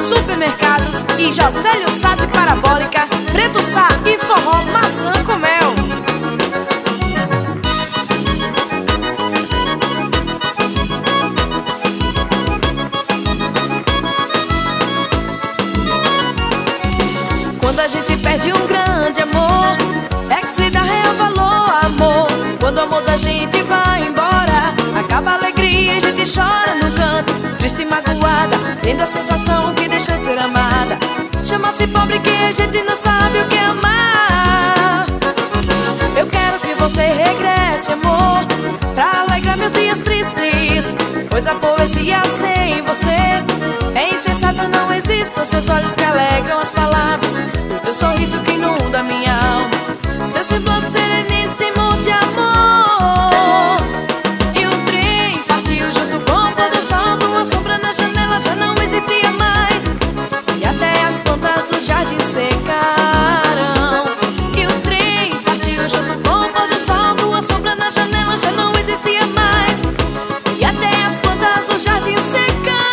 Supermercados e Josélio Sabe Parabólica, Preto Sá e Forró Maçã com Mel. Quando a gente perde um grande amor, é que se dá real valor, amor. Quando o amor da gente vai embora, acaba a alegria e a gente chora no canto, triste e magoada, tendo a sensação que deixou de ser amada. Chama-se pobre que a gente não sabe o que é amar. Eu quero que você regresse, amor, pra alegrar meus dias tristes, pois a poesia sem você é insensata, não existe. São seus olhos que alegram as palavras, o teu sorriso que inunda minha alma, seu semblante sereníssimo de amor. E o trem partiu junto com o pôr do sol, tua sombra na janela já não existia mais, e até as plantas do jardim secaram. E o trem partiu junto com o pôr do sol, tua sombra na janela já não existia mais, e até as plantas do jardim secaram.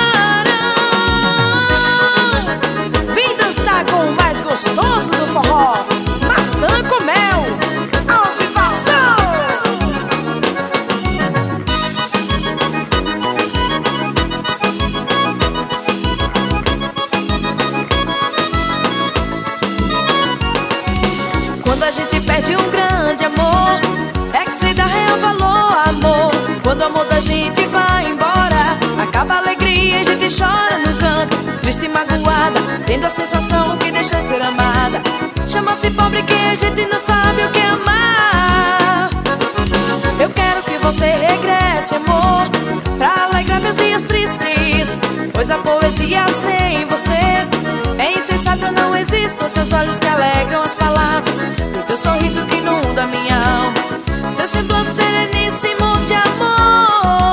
Vem dançar com o mais gostoso do forró, Maçã com Mel, ao vivação. Quando a gente perde um grande amor, é que se dá real valor, amor. Quando o amor da gente vai embora, acaba a alegria e a gente chora no canto, triste e magoada, tendo a sensação que deixou de ser amada. Chama-se pobre que a gente não sabe o que é amar. Eu quero que você regresse, amor, pra alegrar meus dias tristes, pois a poesia sem você é insensata, não existe. São seus olhos que alegram as palavras, o teu sorriso que inunda minha alma, seu semblante sereníssimo de amor.